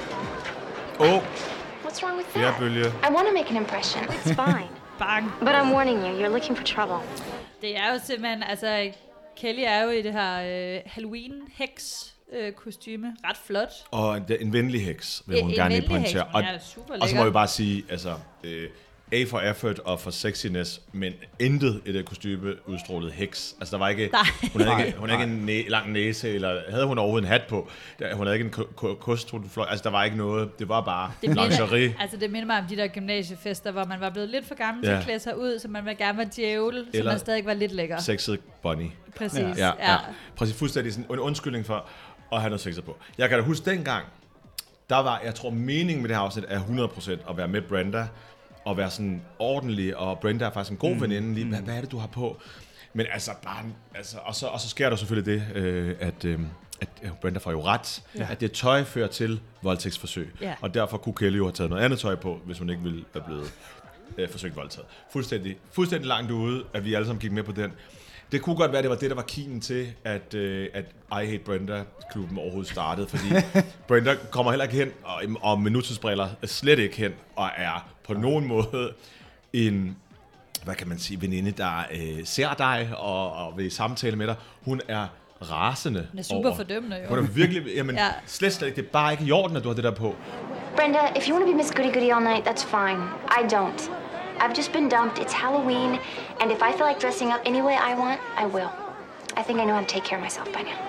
E: What's wrong with that? I want to make an impression. It's fine.
B: Bang.
E: But I'm warning you, you're looking for trouble.
B: Det er jo simpelthen, altså Kelly er jo i det her Halloween-heks kostyme. Ret flot.
C: Og en venlig heks, vil hun gerne lige pointere. Og så må vi bare sige, altså, A for effort og for sexiness, men intet i det kostyme udstrålede heks. Altså, der var ikke... Hun havde ikke en lang næse, eller havde hun overhovedet en hat på. Hun havde ikke en kosttrudefløj. Altså, der var ikke noget. Det var bare lingerie.
B: Altså, det minder mig om de der gymnasiefester, hvor man var blevet lidt for gammel til at klæde sig ud, så man ville gerne være djævel, så man stadig var lidt lækker.
C: Sexet bunny.
B: Præcis,
C: ja. Præcis, fuldstændig sådan en undskyldning for at have noget sexet på. Jeg kan da huske dengang, der var, jeg tror, meningen med det her afsnit er 100% at være med Brenda, og være sådan ordentlig, og Brenda er faktisk en god veninde lige, hvad er det, du har på? Men altså, og så sker der selvfølgelig det, at Brenda får jo ret, at det tøj fører til voldtægtsforsøg, og derfor kunne Kelly jo have taget noget andet tøj på, hvis hun ikke ville være blevet forsøgt voldtaget. Fuldstændig langt ude, at vi alle sammen gik med på den. Det kunne godt være, det var det, der var kimen til, at I Hate Brenda-klubben overhovedet startede, fordi Brenda kommer heller ikke hen, og med nutidsbriller slet ikke hen, og er på nogen måde en, hvad kan man sige, veninde, der ser dig og vil samtale med dig. Hun er rasende.
B: Hun er super fordømmende, jo.
C: Hun er virkelig, jamen, slet ikke, det er bare ikke i orden, at du har det der på.
E: Brenda, if you want to be Miss Goody Goody all night, that's fine. I don't. I've just been dumped. It's Halloween, and if I feel like dressing up any way I want, I will. I think I know how to take care of myself by now.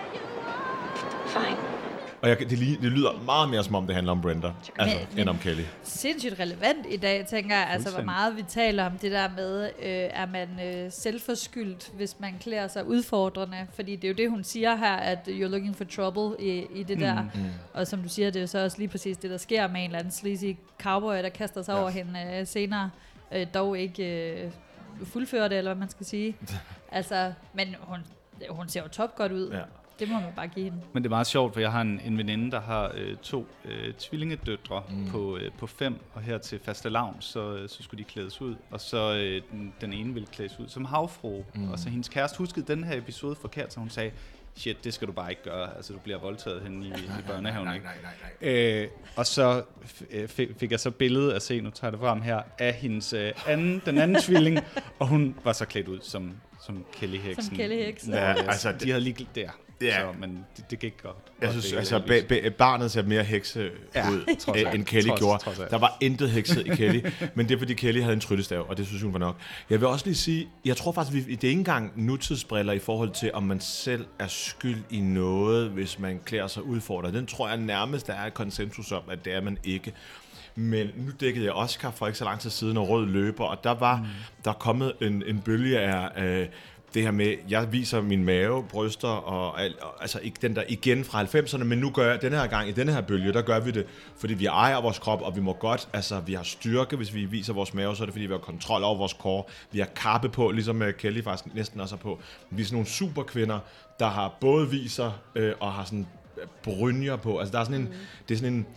E: Fine.
C: Og det lyder meget mere, som om det handler om Brenda, end om Kelly.
B: Sindssygt relevant i dag, tænker jeg, altså hvor meget vi taler om det der med, er man selvforskyldt, hvis man klæder sig udfordrende, fordi det er jo det, hun siger her, at you're looking for trouble i det der, og som du siger, det er så også lige præcis det, der sker med en eller anden sleazy cowboy, der kaster sig over hende senere, dog ikke fuldfører det, eller hvad man skal sige. Altså, men hun ser jo top godt ud. Ja. Det må man bare give hende.
A: Men det er meget sjovt, for jeg har en veninde, der har 2 tvillingedøtre på 5, og her til fastelavn, så skulle de klædes ud. Og så den ene ville klædes ud som havfrue. Og så hendes kæreste huskede den her episode forkert, så hun sagde, shit, det skal du bare ikke gøre. Altså, du bliver voldtaget henne i børnehaven. Nej. Og så fik jeg så billedet at se, nu tager jeg det frem her, af hendes den anden tvilling, og hun var så klædt ud som Kelly-heksen.
B: Som Kelly-heksen.
C: Ja, altså,
A: de havde lige der.
C: Ja.
A: Så, men det gik godt.
C: Jeg synes, altså, barnet ser mere hekse ud, end Kelly gjorde. Der var intet hekset i Kelly, men det er, fordi Kelly havde en tryllestav, og det synes hun var nok. Jeg vil også lige sige, jeg tror faktisk, det er ikke engang nutidsbriller i forhold til, om man selv er skyld i noget, hvis man klæder sig udfordret. Den tror jeg nærmest, der er et konsensus om, at det er man ikke. Men nu dækkede jeg Oscar for ikke så lang tid siden, og Rød løber, og der er kommet en bølge af det her med, jeg viser min mave, bryster, og altså ikke den der igen fra 90'erne, men nu gør jeg den her gang, i den her bølge, der gør vi det, fordi vi ejer vores krop, og vi må godt, altså vi har styrke, hvis vi viser vores mave, så er det fordi, vi har kontrol over vores core, vi har kappe på, ligesom Kelly faktisk næsten også er på. Vi er sådan nogle superkvinder, der har både viser, og har sådan brynjer på, altså der er sådan det er sådan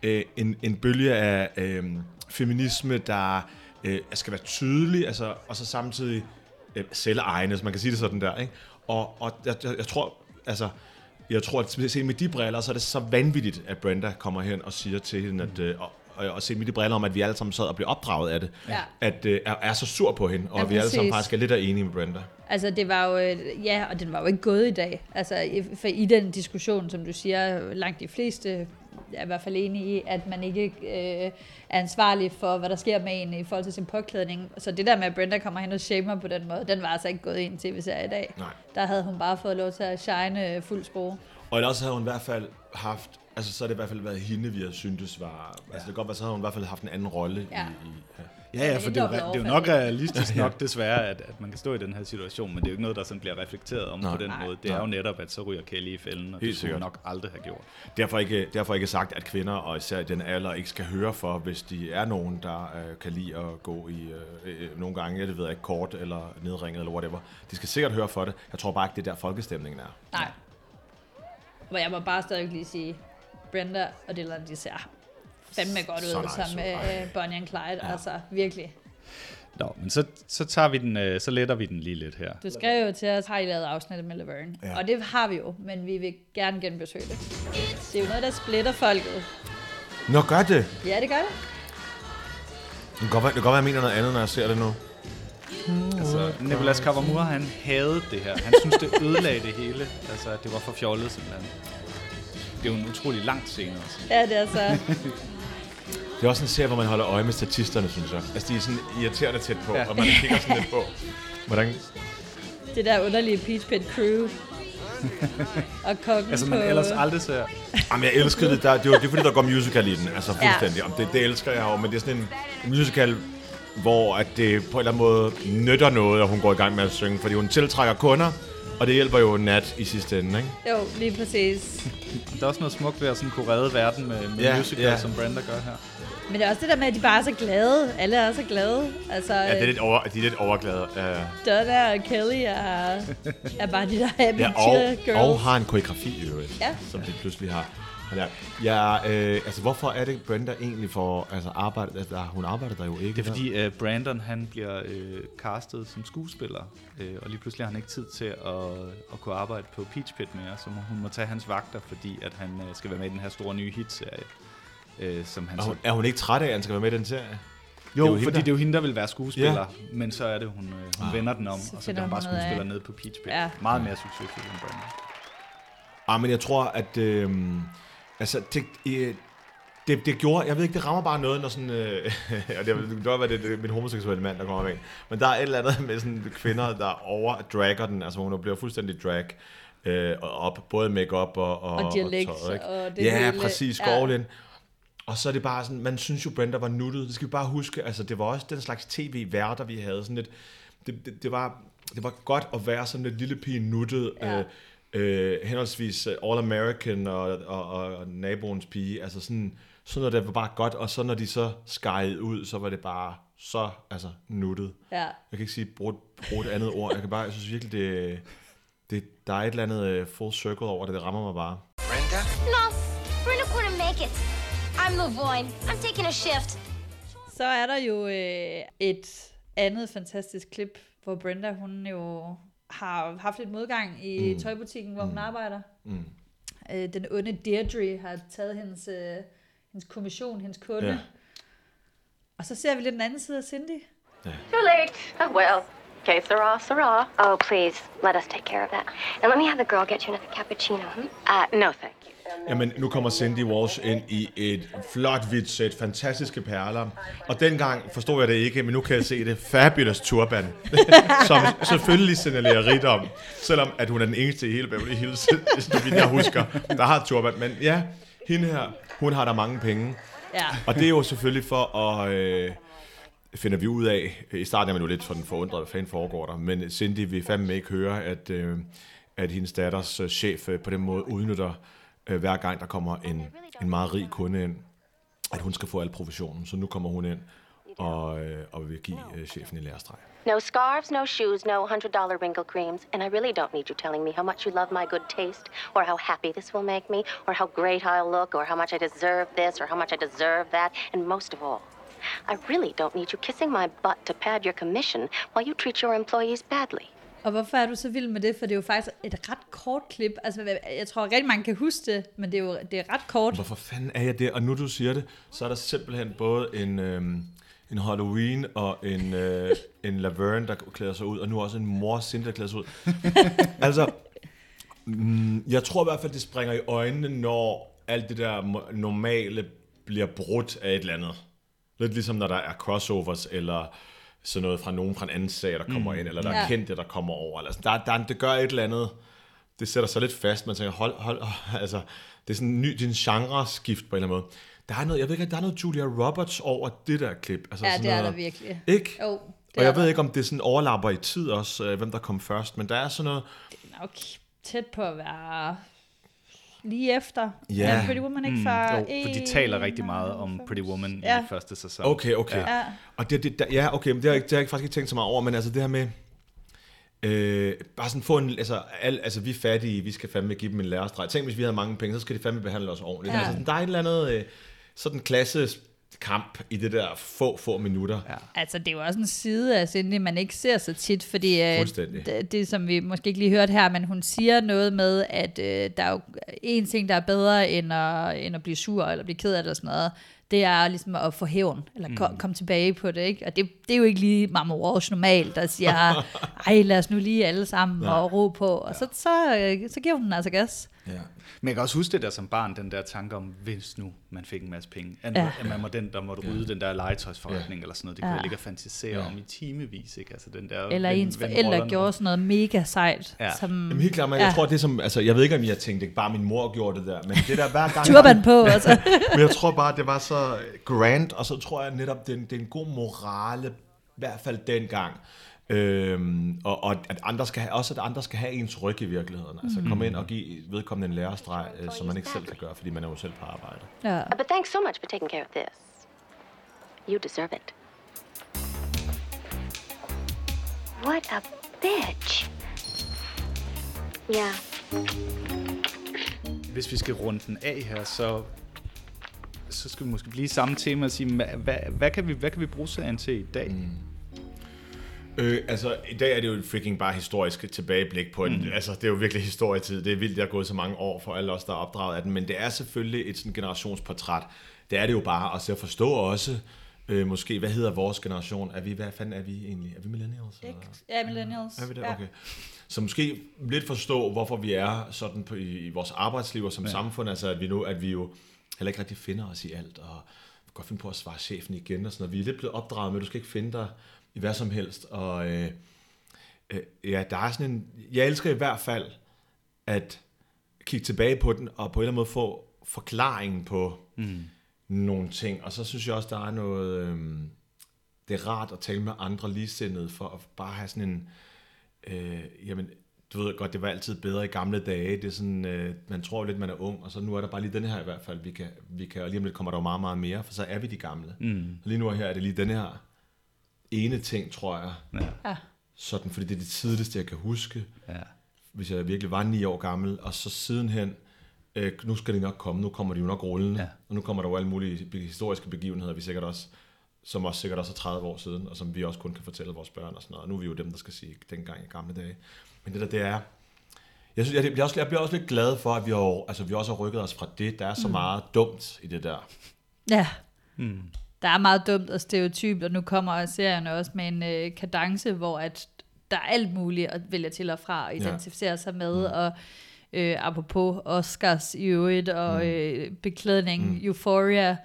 C: en bølge af feminisme, der skal være tydelig, altså, og så samtidig selvegne, så man kan sige det sådan der, ikke? Og jeg tror, altså, at se med de briller, så er det så vanvittigt, at Brenda kommer hen og siger til hende, at og se med de briller om, at vi alle sammen sad og blev opdraget af det, at er så sur på hende, og vi alle sammen faktisk er lidt enige med Brenda.
B: Altså det var jo, og den var jo ikke gået i dag. Altså for i den diskussion, som du siger, langt de fleste er i hvert fald enige i, at man ikke er ansvarlig for, hvad der sker med en i forhold til sin påklædning. Så det der med, at Brenda kommer hen og shamer på den måde, den var altså ikke gået i en tv-serie i dag. Nej. Der havde hun bare fået lov til at shine fuld skrue.
C: Og ellers havde hun i hvert fald haft, altså så har det i hvert fald været hende, vi har syntes var, altså det kan godt være, så havde hun i hvert fald haft en anden rolle
A: Ja, for det er jo nok realistisk nok desværre, at man kan stå i den her situation, men det er jo ikke noget, der sådan bliver reflekteret om på den måde. Det er jo netop, at så ryger Kelly i fælden, og det skulle nok aldrig have gjort.
C: Derfor ikke sagt, at kvinder, og især i den alder, ikke skal høre for, hvis de er nogen, der kan lide at gå i nogle gange, det ved jeg ikke, kort eller nedringet eller whatever. De skal sikkert høre for det. Jeg tror bare ikke, det er der folkestemningen er.
B: Nej. Og jeg må bare stadig lige sige, Brenda og Dylan, de ser fandme godt ud som Bonnie and Clyde, altså virkelig.
A: Nå, men så tager vi den, så letter vi den lige lidt her.
B: Du skrev jo til os, har I lavet afsnittet med Laverne, og det har vi jo, men vi vil gerne genbesøge det. Det er jo noget, der splitter folket.
C: Nå, gør det?
B: Ja, det gør det.
C: Det kan godt være, jeg mener noget andet, når jeg ser det nu.
A: Altså, Nicolas Kawamura, han havde det her. Han synes, det ødelagde det hele. Altså, at det var for fjollet simpelthen. det er jo en utrolig lang scene også.
B: Ja, det er så...
C: Det er også en serie, hvor man holder øje med statisterne, synes jeg. Altså, de er sådan irriterende tæt på, og man kigger sådan lidt på, hvordan...
B: Det der underlige Peach Pit crew. Og kongen
A: altså, man ellers aldrig ser...
C: Jamen, jeg elsker det. Det er fordi, der går musical i den. Altså, fuldstændig. Ja. Det elsker jeg jo, men det er sådan en musical, hvor at det på en eller anden måde nytter noget, at hun går i gang med at synge, fordi hun tiltrækker kunder, og det hjælper jo Nat i sidste ende, ikke?
B: Jo, lige præcis.
A: Der er også noget smukt ved at sådan kunne redde verden med musical, som Brenda gør her.
B: Men det er også det der med, at de bare er så glade. Alle er så glade. Altså,
C: ja, de er lidt overglade.
B: Donna og Kelly er bare de der happy girls.
C: Og har en koreografi i øvrigt, som de pludselig har. Altså, hvorfor er det Brenda egentlig for arbejde? Altså, hun arbejder der jo ikke.
A: Det er fordi Brandon han bliver castet som skuespiller, og lige pludselig har han ikke tid til at kunne arbejde på Peach Pit mere, så hun må tage hans vagter, fordi at han skal være med i den her store nye hitserie. Som han
C: er hun ikke træt af, at han skal være med i den serie?
A: Jo, fordi det er jo hende, der vil være skuespiller, men så er det, hun vender den om, og så bliver hun bare skuespiller nede på Peach Pit. Ja. Meget mere succesfuld end Brandon.
C: Men jeg tror, at det gjorde, jeg ved ikke, det rammer bare noget, når sådan, og det kan godt være, det er min homoseksuelle mand, der kommer med, men der er et eller andet med sådan kvinder, der overdragger den, altså hun bliver fuldstændig drag, op, både make-up og
B: dialekt
C: og tøjet, ikke?
B: Og det
C: ja,
B: hele.
C: præcis, Skovlen. Og så er det bare sådan, man synes jo, Brenda var nuttet. Det skal vi bare huske, altså det var også den slags tv-værter, vi havde. Sådan lidt, det var godt at være sådan lidt lille pige nuttet, henholdsvis All American og naboens pige. Altså sådan noget, der var bare godt, og så når de så skejede ud, så var det bare så nuttet. Ja. Jeg kan ikke sige bruge et andet ord. Jeg synes virkelig, der er et eller andet full circle over det rammer mig bare.
J: Brenda?
E: No, Brenda couldn't make it. I'm Lavoine. I'm taking a shift.
B: Så er der jo et andet fantastisk klip, hvor Brenda, hun jo har haft lidt modgang i tøjbutikken, hvor hun arbejder. Den onde Deirdre har taget hendes kommission, hendes kunde. Ja. Og så ser vi lidt den anden side af Cindy.
E: Ja. Too late. Oh well. Okay, Sarah. Oh, please, let us take care of that. And let me have the girl get you another cappuccino. No, thank you.
C: Jamen, nu kommer Cindy Walsh ind i et flot hvidt sæt, fantastiske perler. Og dengang forstod jeg det ikke, men nu kan jeg se det. Fabulous turban, som selvfølgelig signalerer rigdom. Selvom at hun er den eneste i hele Beverly Hills, så vidt jeg husker, der har turban. Men ja, hende her, hun har der mange penge. Ja. Og det er jo selvfølgelig for at... finder vi ud af, i starten er man jo lidt for den forundrede, hvad fanden foregår der, men Cindy vil fandme ikke høre, at hendes datters chef på den måde udnytter, hver gang der kommer en meget rig kunde ind, at hun skal få al provisionen. Så nu kommer hun ind og vil give chefen en lærestreg.
E: No scarves, no shoes, no $100 wrinkle creams, and I really don't need you telling me how much you love my good taste, or how happy this will make me, or how great I'll look, or how much I deserve this, or how much I deserve that, and most of all, I really don't need you kissing my butt to pad your commission while you treat your employees badly.
B: Og hvorfor er du så vild med det? For det er jo faktisk et ret kort klip. Altså, jeg tror rigtig mange kan huske det, men det er ret kort.
C: Hvorfor fanden er jeg det? Og nu du siger det, så er der simpelthen både en Halloween og en Laverne, der klæder sig ud, og nu også en mor Cindy, der klæder sig ud. Altså, jeg tror i hvert fald, det springer i øjnene, når alt det der normale bliver brudt af et eller andet. Lidt ligesom når der er crossovers, eller sådan noget fra nogen fra en anden sag, der kommer ind, eller der er kendte, der kommer over. Eller sådan. Det gør et eller andet, det sætter sig lidt fast, man tænker, hold, altså, det er sådan en ny, din genre-skift på en eller anden måde. Der er noget, jeg ved ikke, der er noget Julia Roberts over det der klip. Altså,
B: ja,
C: sådan
B: det er
C: noget,
B: der virkelig.
C: Ikke?
B: Jo.
C: Og jeg ved ikke, om det sådan overlapper i tid også, hvem der kom først, men der er sådan noget...
B: Det er nok tæt på at være... lige efter. Ja. Pretty Woman ikke fra...
A: Jo, for de taler rigtig meget om Pretty Woman i første sæson.
C: Okay. Ja. Og men det har jeg faktisk ikke tænkt så meget over, men altså det her med... bare sådan få en... Altså vi er fattige, vi skal fandme give dem en lærestreg. Tænk, hvis vi havde mange penge, så skal de fandme behandle os ordentligt. Ja. Altså, der er et eller andet... sådan klassekamp i det der få minutter. Ja.
B: Altså, det er jo også en side af Cindy, man ikke ser så tit, fordi det, som vi måske ikke lige hørte her, men hun siger noget med, at der er jo en ting, der er bedre, end at blive sur, eller blive ked af det, eller sådan noget. Det er ligesom at få hævn, eller komme tilbage på det, ikke? Og det er jo ikke lige Mama Walsh normalt, der siger, ej, lad os nu lige alle sammen og ro på. Og så giver hun den altså gas.
C: Ja.
A: Men jeg kan også huske det der som barn, den der tanke om, hvis nu man fik en masse penge, at man var den, der måtte rydde den der legetøjsforretning eller sådan noget. Det kunne jeg ligge og fantasere om i timevis, ikke? Altså den der
B: eller ens forældre gjorde sådan noget mega sejt. Som,
C: Jamen helt klart, men jeg tror, det som, altså jeg ved ikke, om jeg tænkte, bare min mor gjorde det der, men det der hver gang...
B: Turban på, altså.
C: Men jeg tror bare, det var så grand, og så tror jeg netop, det er en god morale, i hvert fald dengang. Og at andre skal have ens ryg i virkeligheden. Altså komme ind og give vedkommende en lærestreg, som man ikke selv kan gøre, fordi man er jo selv på arbejde.
H: Yeah. But thanks so much for taking care of this. You deserve it.
E: What a bitch. Yeah.
A: Hvis vi skal runde den af her, så skal vi måske blive samme tema og sige, hvad kan vi bruge serien til i dag?
C: Altså, i dag er det jo et freaking bare historisk tilbageblik på en, altså, det er jo virkelig historietid. Det er vildt, der er gået så mange år for alle os, der er opdraget af den, men det er selvfølgelig et sådan generationsportræt. Det er det jo bare, og så at forstå også, måske, hvad hedder vores generation? Hvad fanden er vi egentlig? Er vi millennials?
B: Ja, millennials.
C: Er vi det? Okay. Så måske lidt forstå, hvorfor vi er sådan i vores arbejdsliv og som samfund, altså at vi jo heller ikke rigtig finder os i alt, og vi kan godt finde på at svare chefen igen og sådan noget. Vi er lidt blevet opdraget med, at du skal ikke finde dig i hvad som helst, og der er sådan en... Jeg elsker i hvert fald at kigge tilbage på den, og på en eller anden måde få forklaringen på nogle ting, og så synes jeg også, der er noget... det er rart at tale med andre ligesindede, for at bare have sådan en... jamen, du ved godt, det var altid bedre i gamle dage, det er sådan, man tror lidt, man er ung, og så nu er der bare lige den her i hvert fald, vi kan og lige om lidt kommer der jo meget, meget mere, for så er vi de gamle. Lige nu her er det lige den her ene ting, tror jeg.
B: Ja. Sådan,
C: fordi det er det tidligste, jeg kan huske. Ja. Hvis jeg virkelig var 9 år gammel, og så sidenhen, nu skal det nok komme, nu kommer de jo nok rullende, og nu kommer der jo alle mulige historiske begivenheder, som også sikkert også er 30 år siden, og som vi også kun kan fortælle vores børn og sådan noget. Og nu er vi jo dem, der skal sige dengang i gamle dage. Men det er... Jeg bliver også lidt glad for, at vi også har rykket os fra det. Der er så meget dumt i det der.
B: Ja. Der er meget dumt og stereotypt, og nu kommer serien også med en kadence, hvor at der er alt muligt at vælge til og fra og identificere sig med, og apropos Oscars i øvrigt, og beklædning, Euphoria,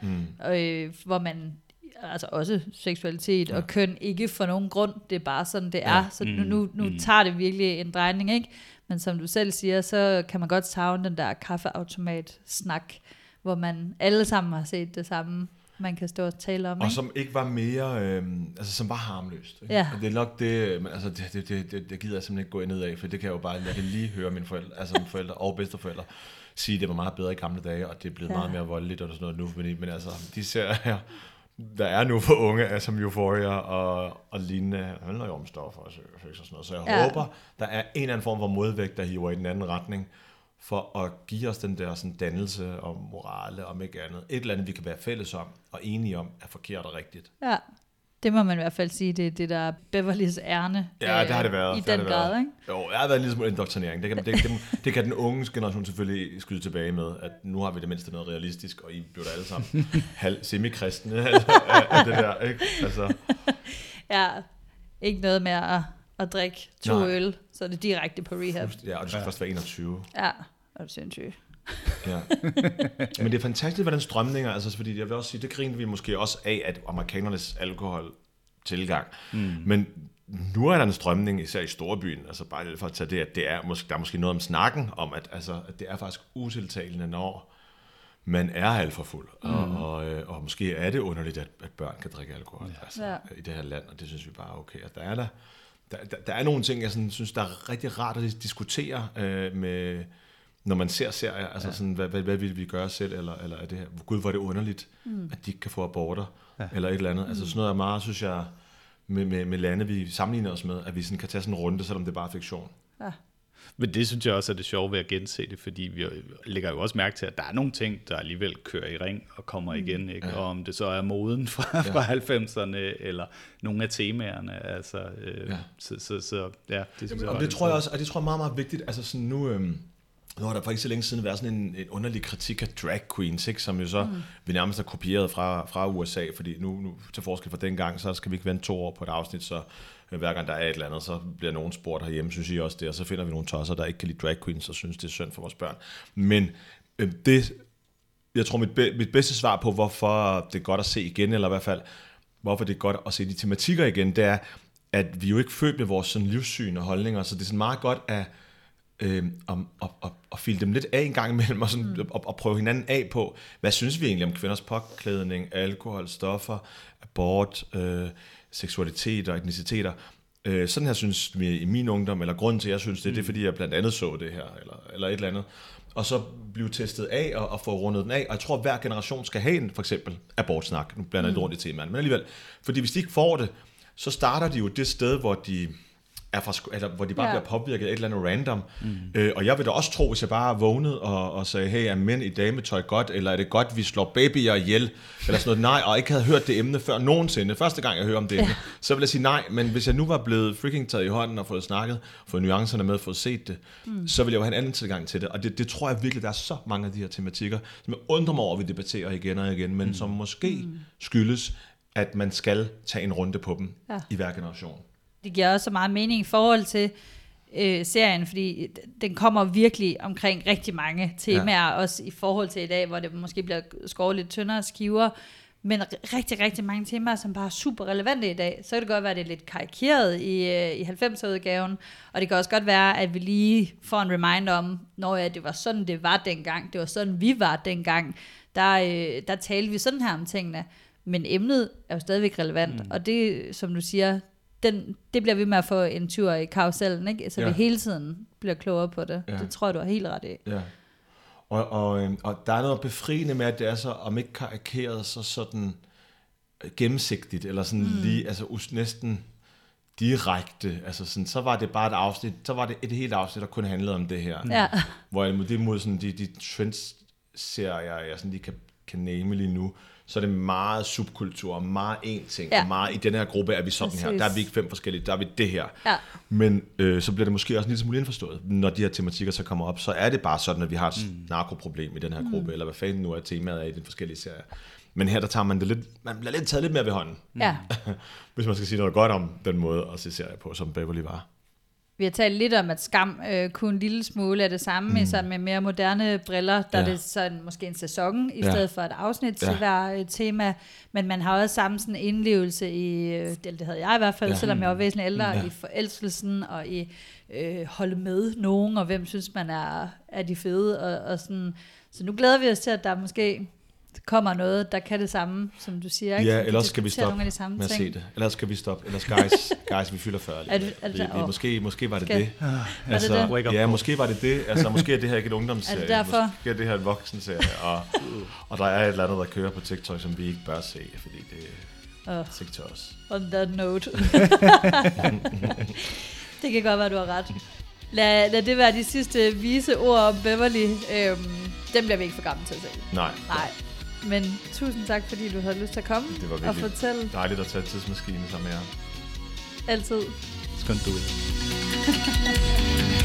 B: hvor man altså også seksualitet og køn ikke for nogen grund, det er bare sådan det er, så nu tager det virkelig en drejning, ikke? Men som du selv siger, så kan man godt savne den der kaffeautomat-snak, hvor man alle sammen har set det samme, man kan stå og tale om.
C: Og ikke? Som ikke var mere, som var harmløst. Ikke?
B: Ja.
C: Og det er nok det, men altså det gider jeg simpelthen ikke gå ned af, for det kan jeg jo bare, jeg kan lige høre mine forældre og bedsteforældre sige, at det var meget bedre i gamle dage, og det er blevet meget mere voldeligt og sådan noget nu, men altså, de serier her, der er nu for unge, som Euphoria og lignende, handler jo om stoffer og sådan noget, så jeg håber, der er en eller anden form for modvægt, der hiver i den anden retning, for at give os den der sådan, dannelse og morale, om ikke andet. Et eller andet, vi kan være fælles om, og enige om, er forkert og rigtigt.
B: Ja, det må man i hvert fald sige, det er det der Beverlys ærne.
C: Ja, det har det været.
B: I den grad, ikke?
C: Jo, der har været en lille smule indoktrinering. Det kan den unge generation selvfølgelig skyde tilbage med, at nu har vi det mindste noget realistisk, og I bliver der alle sammen semi-kristne af det der, ikke? Altså.
B: Ja, ikke noget med at drikke 2 øl, så er det direkte på rehab.
C: Ja, og det skal først være 21.
B: Ja, og det synes jeg.
C: Ja. Men det er fantastisk, hvordan strømninger, altså fordi jeg vil også sige, det griner vi måske også af, at amerikanernes alkoholtilgang. Men nu er der en strømning, især i storbyen, altså bare for at tage det, at der er måske noget om snakken om, at det er faktisk utiltalende, når man er alt for fuld. Og måske er det underligt, at børn kan drikke alkohol i det her land, og det synes vi bare er okay. At der er nogle ting, jeg sådan, synes, der er rigtig rart at diskutere med... Når man ser serier, altså sådan, hvad vil vi gøre selv, eller er det her, gud, hvor er det underligt, at de ikke kan få aborter, eller et eller andet. Altså sådan noget er meget, synes jeg, med lande, vi sammenligner os med, at vi sådan kan tage sådan en runde, selvom det er bare fiktion.
A: Ja. Men det synes jeg også er det sjove ved at gense det, fordi vi lægger jo også mærke til, at der er nogle ting, der alligevel kører i ring og kommer igen, ikke? Og om det så er moden fra 90'erne, eller nogle af temaerne, altså, det synes jeg
C: og det tror jeg også, og det tror jeg er meget, meget vigtigt, altså sådan nu... Nu har der for ikke så længe siden været sådan en underlig kritik af drag queens, ikke? Som jo så vi nærmest er kopieret fra USA, fordi nu til forskel fra dengang, så skal vi ikke vente 2 år på et afsnit, så hver gang der er et eller andet, så bliver nogen spurgt herhjemme, synes I også det, og så finder vi nogle tosser, der ikke kan lide drag queens, og synes, det er synd for vores børn. Men jeg tror, mit bedste svar på, hvorfor det er godt at se igen, eller i hvert fald, hvorfor det er godt at se de tematikker igen, det er, at vi jo ikke født med vores sådan livssyn og holdninger, så det er sådan meget godt at file dem lidt af en gang imellem, og, sådan, og prøve hinanden af på, hvad synes vi egentlig om kvinders påklædning, alkohol, stoffer, abort, seksualitet og etniciteter. Sådan her synes vi i min ungdom, eller grunden til, at jeg synes det er fordi jeg blandt andet så det her, eller et eller andet. Og så blive testet af og få rundet den af. Og jeg tror, at hver generation skal have en, for eksempel abortsnak. Nu blander jeg lidt rundt i temaen, men alligevel. Fordi hvis de ikke får det, så starter de jo det sted, hvor de hvor de bare bliver påvirket af et eller andet random. Og jeg vil da også tro, hvis jeg bare vågnede og sagde, hey, er mænd i dametøj godt, eller er det godt, vi slår babyer ihjel, eller sådan noget, nej, og ikke havde hørt det emne før nogensinde, første gang jeg hører om det emne, så vil jeg sige nej, men hvis jeg nu var blevet freaking taget i hånden og fået snakket, fået nuancerne med, fået set det, så vil jeg jo have en anden tilgang til det, og det tror jeg virkelig, der er så mange af de her tematikker, som jeg undrer mig over, at vi debatterer igen og igen, men som måske skyldes, at man skal tage en runde på dem i hver generation.
B: Det giver også så meget mening i forhold til serien, fordi den kommer virkelig omkring rigtig mange temaer, også i forhold til i dag, hvor det måske bliver skåret lidt tyndere skiver, men rigtig, rigtig mange temaer, som bare er super relevante i dag. Så kan det godt være, at det er lidt karikeret i 90'er-udgaven, og det kan også godt være, at vi lige får en reminder om, når det var sådan, det var dengang, det var sådan, vi var dengang, der talte vi sådan her om tingene, men emnet er jo stadigvæk relevant, og det, som du siger, det bliver vi med at få en tur i karusellen, ikke? Så vi hele tiden bliver klogere på det. Det tror jeg, du har helt ret i.
C: Ja. Og der er noget befriende med, at det er så, om ikke karikeret, så sådan gennemsigtigt, eller sådan lige, altså næsten direkte, altså sådan, så var det bare et afsnit, så var det et helt afsnit, der kun handlede om det her. Hvor det er mod sådan de trends-serier, jeg sådan lige kan name lige nu, så er det meget subkultur, meget én ting, og meget i den her gruppe er vi sådan her, der er vi ikke 5 forskellige, der er vi det her. Men så bliver det måske også en lille smule indforstået, når de her tematikker så kommer op, så er det bare sådan, at vi har et narkoproblem i den her gruppe, eller hvad fanden nu er temaet af i den forskellige serie. Men her der tager man det lidt, man bliver lidt taget lidt mere ved hånden, hvis man skal sige noget godt om den måde at se serie på, som Beverly var.
B: Vi har talt lidt om, at Skam kunne en lille smule af det samme, med mere moderne briller, der er det sådan måske en sæson, i stedet for et afsnit til hver tema, men man har også samme sådan indlevelse i, det havde jeg i hvert fald, selvom jeg var væsentligt ældre, i forelskelsen, og i holde med nogen, og hvem synes man er de fede, og sådan. Så nu glæder vi os til, at der måske kommer noget, der kan det samme, som du siger. Ikke?
C: Ja, ellers skal vi stoppe med at se det. Ellers skal vi stoppe. Ellers guys, vi fylder 40. Måske var det det. Altså, ja, måske var det det. Altså, måske er det her ikke et ungdomsserie. Måske er det her et voksenserie. Og der er et eller andet, der kører på TikTok, som vi ikke bør se, fordi det er TikTok.
B: On that note. Det kan godt være, du har ret. Lad det være de sidste vise ord om Beverly. Dem bliver vi ikke for gamle til at se.
C: Nej.
B: Men tusind tak, fordi du havde lyst til at komme og fortælle.
C: Dejligt at tage tidsmaskinen sammen med jer.
B: Altid.
A: Skønt du.